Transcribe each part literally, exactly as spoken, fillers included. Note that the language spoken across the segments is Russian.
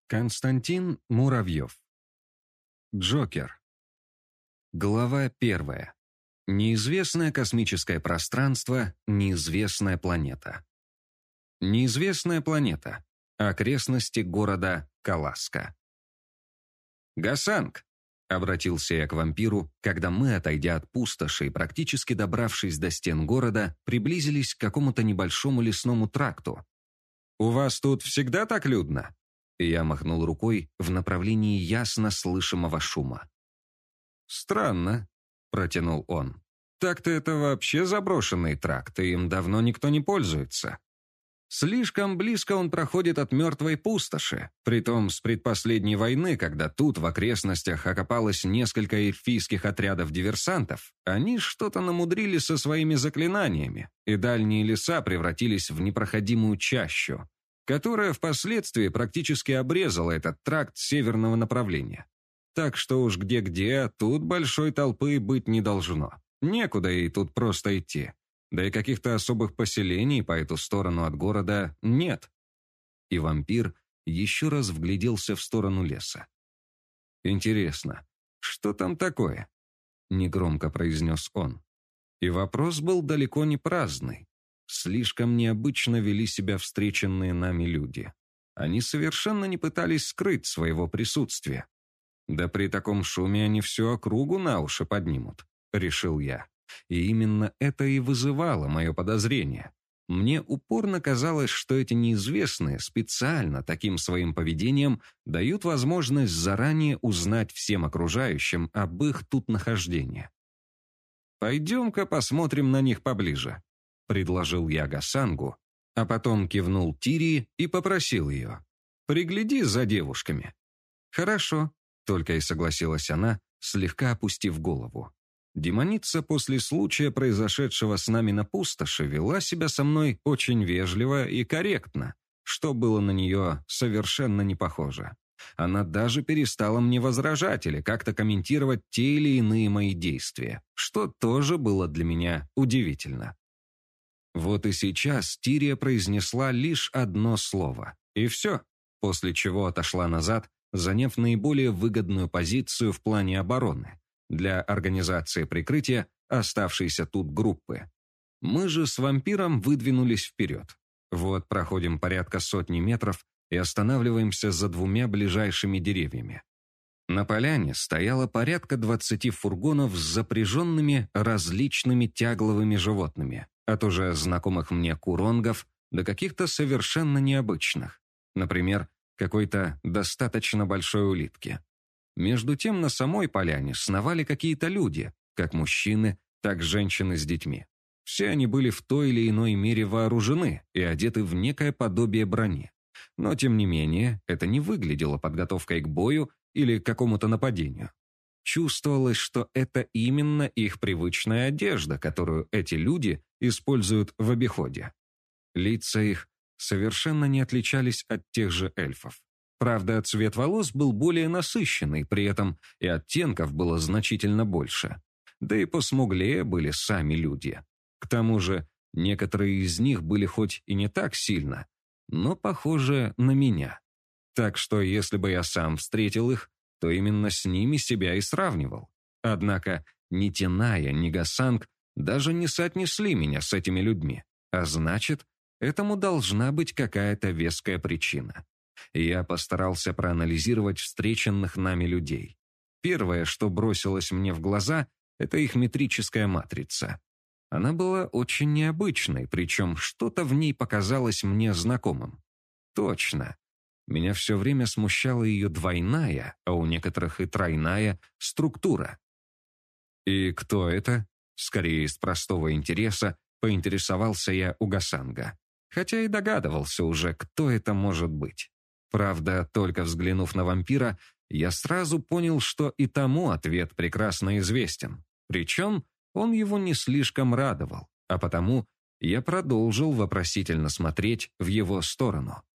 Константин Муравьев. Джокер. Глава первая. Неизвестное космическое пространство, неизвестная планета. Неизвестная планета. Окрестности города Каласка. «Гасанг!» — обратился я к вампиру, когда мы, отойдя от пустоши и практически добравшись до стен города, приблизились к какому-то небольшому лесному тракту. «У вас тут всегда так людно?» И я махнул рукой в направлении ясно слышимого шума. «Странно», — протянул он. «Так-то это вообще заброшенный тракт, и им давно никто не пользуется. Слишком близко он проходит от мертвой пустоши, притом с предпоследней войны, когда тут в окрестностях окопалось несколько эльфийских отрядов диверсантов, они что-то намудрили со своими заклинаниями, и дальние леса превратились в непроходимую чащу, которая впоследствии практически обрезала этот тракт северного направления. Так что уж где-где, а тут большой толпы быть не должно. Некуда ей тут просто идти. Да и каких-то особых поселений по эту сторону от города нет». И вампир еще раз вгляделся в сторону леса. «Интересно, что там такое?» — негромко произнес он. И вопрос был далеко не праздный. Слишком необычно вели себя встреченные нами люди. Они совершенно не пытались скрыть своего присутствия. «Да при таком шуме они всю округу на уши поднимут», — решил я. И именно это и вызывало мое подозрение. Мне упорно казалось, что эти неизвестные специально таким своим поведением дают возможность заранее узнать всем окружающим об их тут нахождении. «Пойдем-ка посмотрим на них поближе», — предложил я Гасангу, а потом кивнул Тирии и попросил ее: «Пригляди за девушками». «Хорошо», — только и согласилась она, слегка опустив голову. Демоница после случая, произошедшего с нами на пустоши, вела себя со мной очень вежливо и корректно, что было на нее совершенно не похоже. Она даже перестала мне возражать или как-то комментировать те или иные мои действия, что тоже было для меня удивительно. Вот и сейчас Тирия произнесла лишь одно слово, и все, после чего отошла назад, заняв наиболее выгодную позицию в плане обороны для организации прикрытия оставшейся тут группы. Мы же с вампиром выдвинулись вперед. Вот проходим порядка сотни метров и останавливаемся за двумя ближайшими деревьями. На поляне стояло порядка двадцати фургонов с запряженными различными тягловыми животными, от уже знакомых мне куронгов до каких-то совершенно необычных, например, какой-то достаточно большой улитки. Между тем на самой поляне сновали какие-то люди, как мужчины, так и женщины с детьми. Все они были в той или иной мере вооружены и одеты в некое подобие брони. Но, тем не менее, это не выглядело подготовкой к бою или к какому-то нападению. Чувствовалось, что это именно их привычная одежда, которую эти люди используют в обиходе. Лица их совершенно не отличались от тех же эльфов. Правда, цвет волос был более насыщенный, при этом и оттенков было значительно больше. Да и посмуглее были сами люди. К тому же, некоторые из них были хоть и не так сильно, но похожи на меня. Так что, если бы я сам встретил их, то именно с ними себя и сравнивал. Однако ни Тиная, ни Гасанг даже не соотнесли меня с этими людьми, а значит, этому должна быть какая-то веская причина. Я постарался проанализировать встреченных нами людей. Первое, что бросилось мне в глаза, это их метрическая матрица. Она была очень необычной, причем что-то в ней показалось мне знакомым. Точно. Меня все время смущала ее двойная, а у некоторых и тройная, структура. «И кто это?» Скорее из простого интереса поинтересовался я у Гасанга. Хотя и догадывался уже, кто это может быть. Правда, только взглянув на вампира, я сразу понял, что и тому ответ прекрасно известен. Причем он его не слишком радовал, а потому я продолжил вопросительно смотреть в его сторону.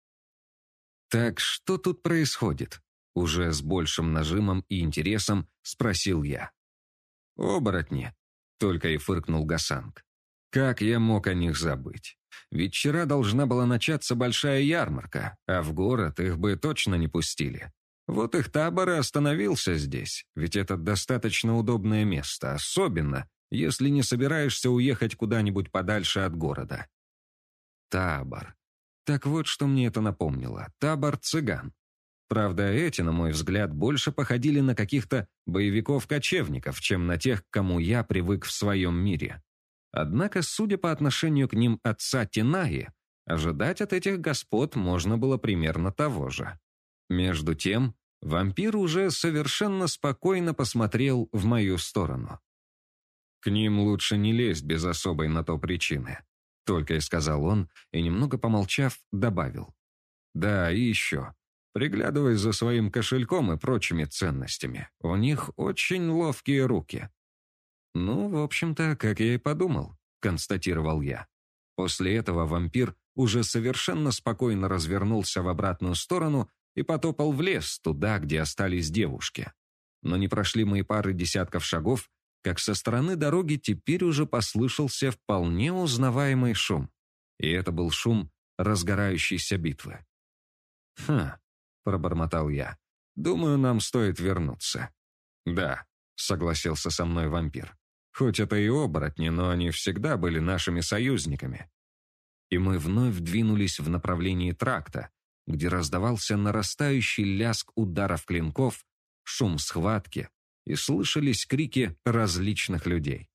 «Так что тут происходит?» Уже с большим нажимом и интересом спросил я. «Оборотни», — только и фыркнул Гасанг. Как я мог о них забыть? Ведь вчера должна была начаться большая ярмарка, а в город их бы точно не пустили. Вот их табор и остановился здесь, ведь это достаточно удобное место, особенно, если не собираешься уехать куда-нибудь подальше от города. Табор. Так вот, что мне это напомнило. Табор цыган. Правда, эти, на мой взгляд, больше походили на каких-то боевиков-кочевников, чем на тех, к кому я привык в своем мире. Однако, судя по отношению к ним отца Тинаи, ожидать от этих господ можно было примерно того же. Между тем, вампир уже совершенно спокойно посмотрел в мою сторону. «К ним лучше не лезть без особой на то причины», — только и сказал он, и, немного помолчав, добавил. «Да, и еще. Приглядывай за своим кошельком и прочими ценностями. У них очень ловкие руки». «Ну, в общем-то, как я и подумал», — констатировал я. После этого вампир уже совершенно спокойно развернулся в обратную сторону и потопал в лес, туда, где остались девушки. Но не прошли мы и пары десятков шагов, как со стороны дороги теперь уже послышался вполне узнаваемый шум. И это был шум разгорающейся битвы. «Хм», — пробормотал я, — «думаю, нам стоит вернуться». «Да», — согласился со мной вампир. «Хоть это и оборотни, но они всегда были нашими союзниками». И мы вновь двинулись в направлении тракта, где раздавался нарастающий лязг ударов клинков, шум схватки, и слышались крики различных людей.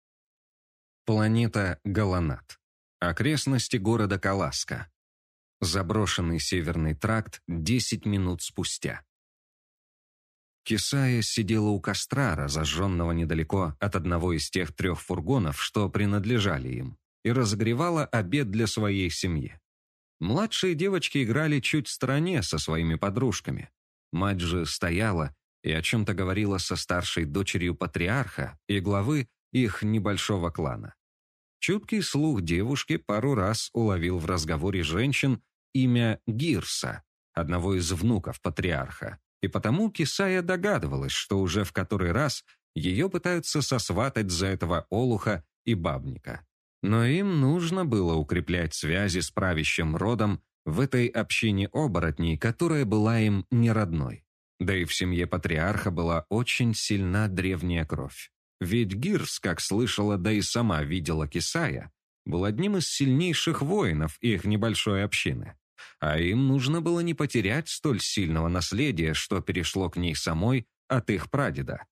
Планета Галанат. Окрестности города Каласка. Заброшенный северный тракт десять минут спустя. Кисая сидела у костра, разожженного недалеко от одного из тех трех фургонов, что принадлежали им, и разогревала обед для своей семьи. Младшие девочки играли чуть в стороне со своими подружками. Мать же стояла и о чем-то говорила со старшей дочерью патриарха и главы их небольшого клана. Чуткий слух девушки пару раз уловил в разговоре женщин имя Гирса, одного из внуков патриарха, и потому Кисая догадывалась, что уже в который раз ее пытаются сосватать за этого олуха и бабника. Но им нужно было укреплять связи с правящим родом в этой общине оборотней, которая была им не родной. Да и в семье патриарха была очень сильна древняя кровь. Ведь Гирс, как слышала, да и сама видела Кисая, был одним из сильнейших воинов их небольшой общины. А им нужно было не потерять столь сильного наследия, что перешло к ней самой от их прадеда.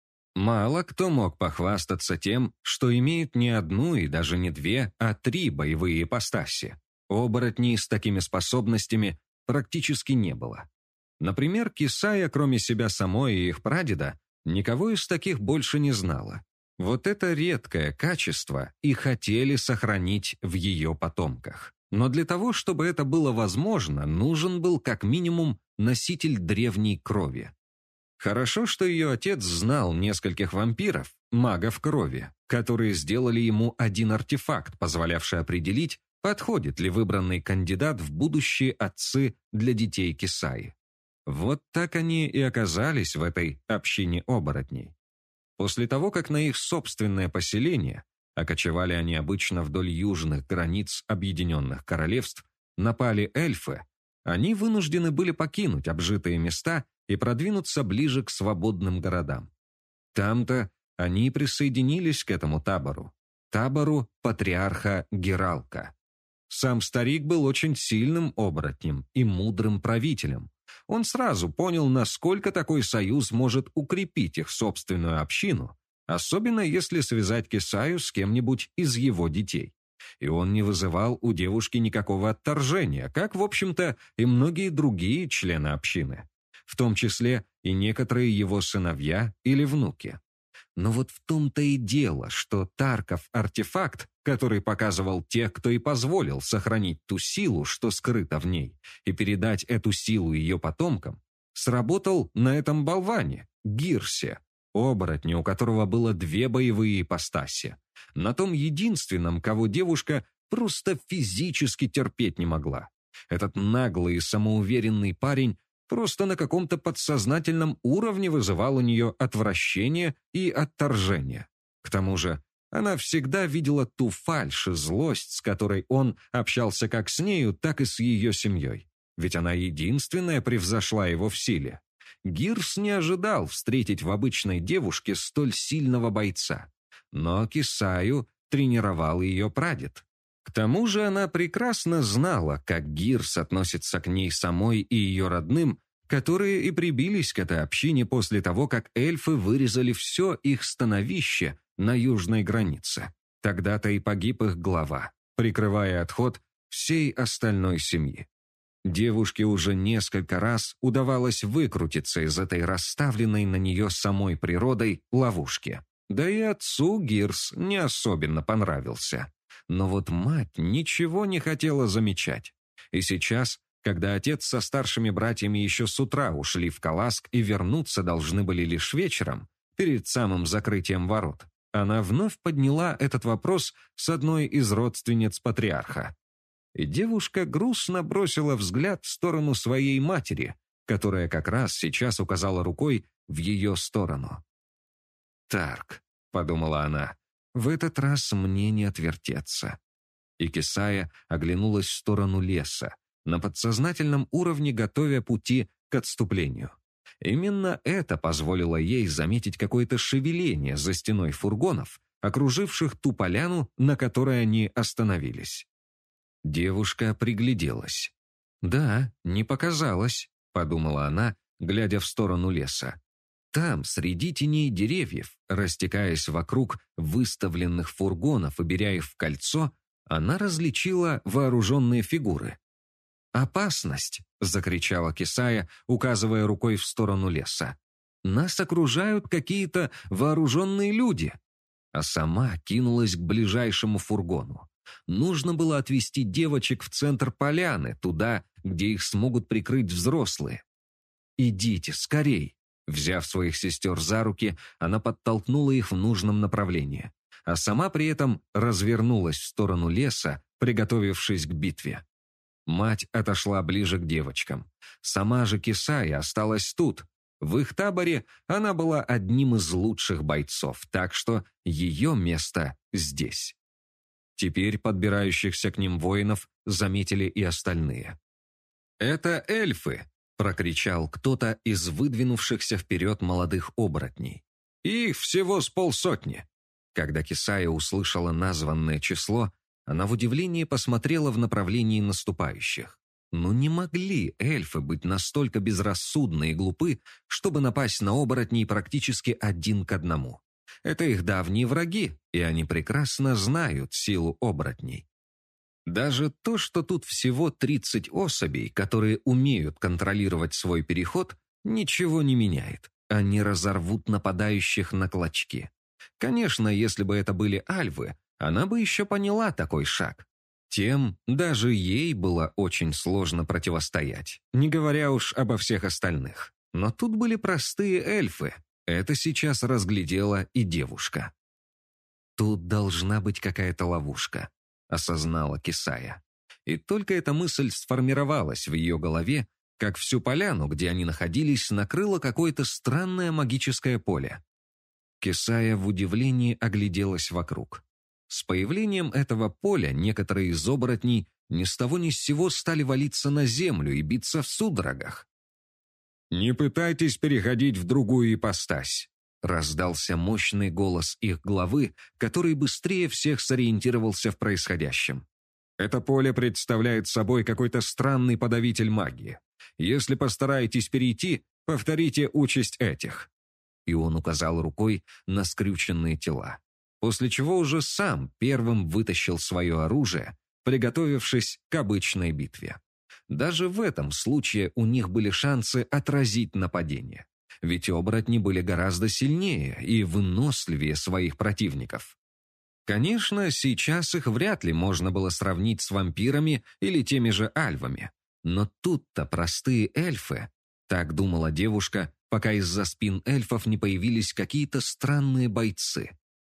Мало кто мог похвастаться тем, что имеет не одну и даже не две, а три боевые ипостаси. Оборотней с такими способностями практически не было. Например, Кисая, кроме себя самой и их прадеда, никого из таких больше не знала. Вот это редкое качество и хотели сохранить в ее потомках. Но для того, чтобы это было возможно, нужен был как минимум носитель древней крови. Хорошо, что ее отец знал нескольких вампиров, магов крови, которые сделали ему один артефакт, позволявший определить, подходит ли выбранный кандидат в будущие отцы для детей Кисаи. Вот так они и оказались в этой общине оборотней. После того, как на их собственное поселение, а кочевали они обычно вдоль южных границ Объединенных Королевств, напали эльфы, они вынуждены были покинуть обжитые места и продвинуться ближе к свободным городам. Там-то они присоединились к этому табору, табору патриарха Гералка. Сам старик был очень сильным оборотнем и мудрым правителем. Он сразу понял, насколько такой союз может укрепить их собственную общину, особенно если связать Кисаю с кем-нибудь из его детей. И он не вызывал у девушки никакого отторжения, как, в общем-то, и многие другие члены общины, в том числе и некоторые его сыновья или внуки. Но вот в том-то и дело, что Тарков артефакт, который показывал тех, кто и позволил сохранить ту силу, что скрыта в ней, и передать эту силу ее потомкам, сработал на этом болване, Гирсе, оборотне, у которого было две боевые ипостаси, на том единственном, кого девушка просто физически терпеть не могла. Этот наглый и самоуверенный парень просто на каком-то подсознательном уровне вызывал у нее отвращение и отторжение. К тому же Она всегда видела ту фальшь и злость, с которой он общался как с нею, так и с ее семьей. Ведь она единственная превзошла его в силе. Гирс не ожидал встретить в обычной девушке столь сильного бойца. Но Кисаю тренировал ее прадед. К тому же она прекрасно знала, как Гирс относится к ней самой и ее родным, которые и прибились к этой общине после того, как эльфы вырезали все их становище на южной границе. Тогда-то и погиб их глава, прикрывая отход всей остальной семьи. Девушке уже несколько раз удавалось выкрутиться из этой расставленной на нее самой природой ловушки. Да и отцу Гирс не особенно понравился. Но вот мать ничего не хотела замечать. И сейчас, когда отец со старшими братьями еще с утра ушли в Каласк и вернуться должны были лишь вечером, перед самым закрытием ворот, она вновь подняла этот вопрос с одной из родственниц патриарха. И девушка грустно бросила взгляд в сторону своей матери, которая как раз сейчас указала рукой в ее сторону. «Тарк», — подумала она, — «в этот раз мне не отвертеться». И Кисая оглянулась в сторону леса, на подсознательном уровне готовя пути к отступлению. Именно это позволило ей заметить какое-то шевеление за стеной фургонов, окруживших ту поляну, на которой они остановились. Девушка пригляделась. «Да, не показалось», — подумала она, глядя в сторону леса. Там, среди теней деревьев, растекаясь вокруг выставленных фургонов и беря их в кольцо, она различила вооруженные фигуры. «Опасность!» — закричала Кисая, указывая рукой в сторону леса. «Нас окружают какие-то вооруженные люди!» А сама кинулась к ближайшему фургону. Нужно было отвезти девочек в центр поляны, туда, где их смогут прикрыть взрослые. «Идите, скорей!» Взяв своих сестер за руки, она подтолкнула их в нужном направлении, а сама при этом развернулась в сторону леса, приготовившись к битве. Мать отошла ближе к девочкам. Сама же Кисая осталась тут. В их таборе она была одним из лучших бойцов, так что ее место здесь. Теперь подбирающихся к ним воинов заметили и остальные. «Это эльфы!» — прокричал кто-то из выдвинувшихся вперед молодых оборотней. «Их всего с полсотни!» Когда Кисая услышала названное число, она в удивлении посмотрела в направлении наступающих. Но не могли эльфы быть настолько безрассудны и глупы, чтобы напасть на оборотней практически один к одному. Это их давние враги, и они прекрасно знают силу оборотней. Даже то, что тут всего тридцать особей, которые умеют контролировать свой переход, ничего не меняет. Они разорвут нападающих на клочки. Конечно, если бы это были альвы, она бы еще поняла такой шаг. Тем даже ей было очень сложно противостоять, не говоря уж обо всех остальных. Но тут были простые эльфы. Это сейчас разглядела и девушка. «Тут должна быть какая-то ловушка», — осознала Кисая. И только эта мысль сформировалась в ее голове, как всю поляну, где они находились, накрыло какое-то странное магическое поле. Кисая в удивлении огляделась вокруг. С появлением этого поля некоторые из оборотней ни с того ни с сего стали валиться на землю и биться в судорогах. «Не пытайтесь переходить в другую ипостась», — раздался мощный голос их главы, который быстрее всех сориентировался в происходящем. «Это поле представляет собой какой-то странный подавитель магии. Если постараетесь перейти, повторите участь этих». И он указал рукой на скрюченные тела, после чего уже сам первым вытащил свое оружие, приготовившись к обычной битве. Даже в этом случае у них были шансы отразить нападение, ведь оборотни были гораздо сильнее и выносливее своих противников. Конечно, сейчас их вряд ли можно было сравнить с вампирами или теми же альвами, но тут-то простые эльфы, так думала девушка, пока из-за спин эльфов не появились какие-то странные бойцы.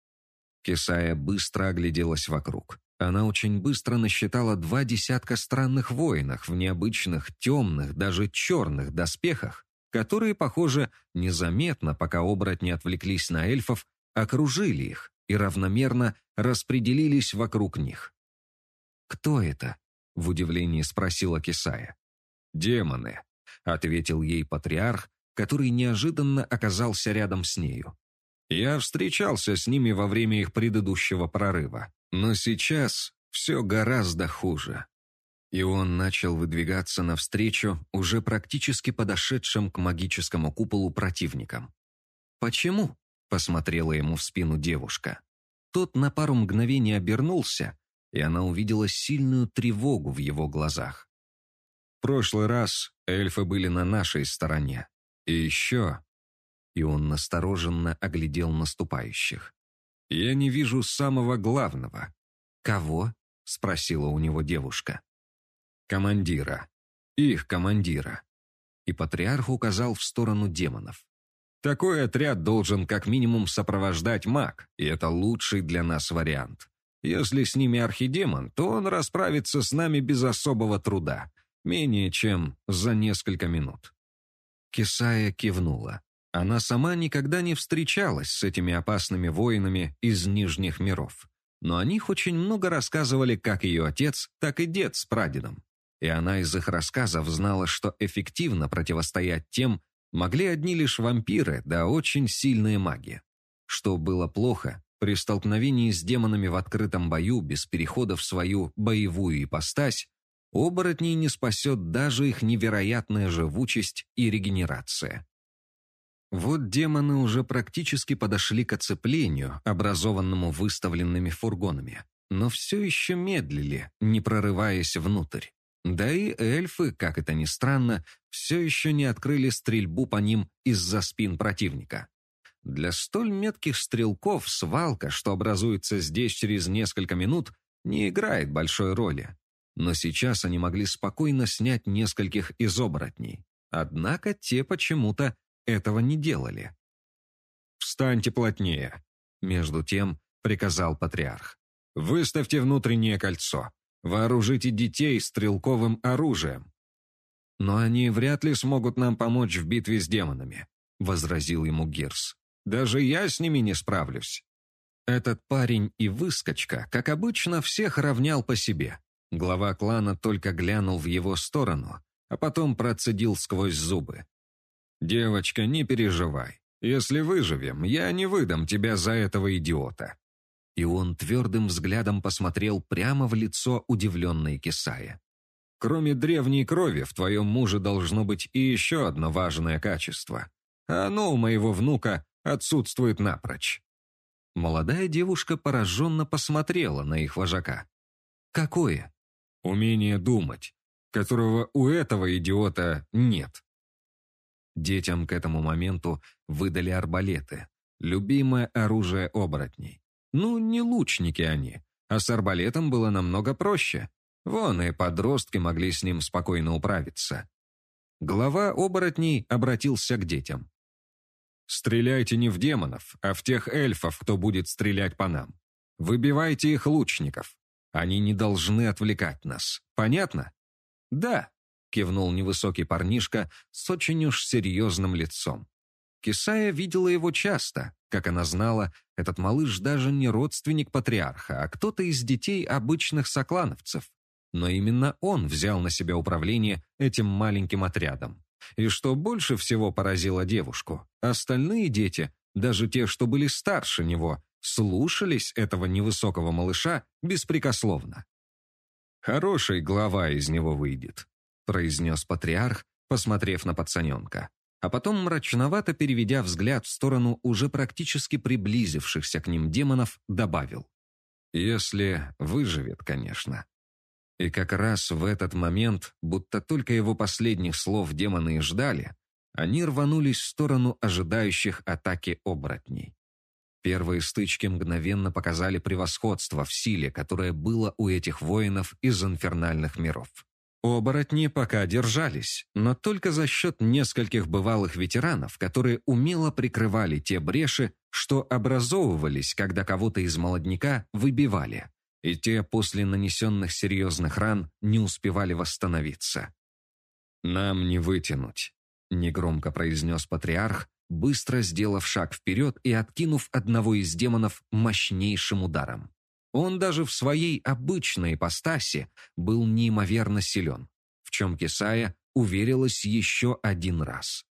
Кисая быстро огляделась вокруг. Она очень быстро насчитала два десятка странных воинов в необычных, темных, даже черных доспехах, которые, похоже, незаметно, пока оборотни отвлеклись на эльфов, окружили их. и равномерно распределились вокруг них. «Кто это?» — в удивлении спросила Кисая. «Демоны», — ответил ей патриарх, который неожиданно оказался рядом с нею. «Я встречался с ними во время их предыдущего прорыва, но сейчас все гораздо хуже». И он начал выдвигаться навстречу уже практически подошедшим к магическому куполу противникам. «Почему?» — посмотрела ему в спину девушка. Тот на пару мгновений обернулся, и она увидела сильную тревогу в его глазах. «В прошлый раз эльфы были на нашей стороне. И еще...» И он настороженно оглядел наступающих. «Я не вижу самого главного». «Кого?» — спросила у него девушка. «Командира. Их командира». И патриарх указал в сторону демонов. «Такой отряд должен как минимум сопровождать маг, и это лучший для нас вариант. Если с ними архидемон, то он расправится с нами без особого труда, менее чем за несколько минут». Кисая кивнула. Она сама никогда не встречалась с этими опасными воинами из Нижних миров. Но о них очень много рассказывали как ее отец, так и дед с прадедом. И она из их рассказов знала, что эффективно противостоять тем могли одни лишь вампиры, да очень сильные маги. Что было плохо, при столкновении с демонами в открытом бою без перехода в свою боевую ипостась, оборотней не спасет даже их невероятная живучесть и регенерация. Вот демоны уже практически подошли к оцеплению, образованному выставленными фургонами, но все еще медлили, не прорываясь внутрь. Да и эльфы, как это ни странно, все еще не открыли стрельбу по ним из-за спин противника. Для столь метких стрелков свалка, что образуется здесь через несколько минут, не играет большой роли. Но сейчас они могли спокойно снять нескольких из оборотней. Однако те почему-то этого не делали. «Встаньте плотнее», — между тем приказал патриарх. «Выставьте внутреннее кольцо. Вооружите детей стрелковым оружием». «Но они вряд ли смогут нам помочь в битве с демонами», — возразил ему Гирс. «Даже я с ними не справлюсь». Этот парень и выскочка, как обычно, всех равнял по себе. Глава клана только глянул в его сторону, а потом процедил сквозь зубы. «Девочка, не переживай. Если выживем, я не выдам тебя за этого идиота». И он твердым взглядом посмотрел прямо в лицо удивленной Кисае. «Кроме древней крови, в твоем муже должно быть и еще одно важное качество. А оно у моего внука отсутствует напрочь». Молодая девушка пораженно посмотрела на их вожака. «Какое?» «Умение думать, которого у этого идиота нет». Детям к этому моменту выдали арбалеты, любимое оружие оборотней. Ну, не лучники они, а с арбалетом было намного проще. Вон и подростки могли с ним спокойно управиться. Глава оборотней обратился к детям. «Стреляйте не в демонов, а в тех эльфов, кто будет стрелять по нам. Выбивайте их лучников. Они не должны отвлекать нас. Понятно?» «Да», — кивнул невысокий парнишка с очень уж серьезным лицом. Кисая видела его часто. Как она знала, этот малыш даже не родственник патриарха, а кто-то из детей обычных соклановцев. Но именно он взял на себя управление этим маленьким отрядом. И что больше всего поразило девушку, остальные дети, даже те, что были старше него, слушались этого невысокого малыша беспрекословно. «Хороший глава из него выйдет», — произнес патриарх, посмотрев на пацаненка. А потом, мрачновато переведя взгляд в сторону уже практически приблизившихся к ним демонов, добавил. «Если выживет, конечно». И как раз в этот момент, будто только его последних слов демоны и ждали, они рванулись в сторону ожидающих атаки оборотней. Первые стычки мгновенно показали превосходство в силе, которое было у этих воинов из инфернальных миров. Оборотни пока держались, но только за счет нескольких бывалых ветеранов, которые умело прикрывали те бреши, что образовывались, когда кого-то из молодняка выбивали, и те после нанесенных серьезных ран не успевали восстановиться. «Нам не вытянуть», — негромко произнес патриарх, быстро сделав шаг вперед и откинув одного из демонов мощнейшим ударом. Он даже в своей обычной ипостаси был неимоверно силен, в чем Кесая уверилась еще один раз.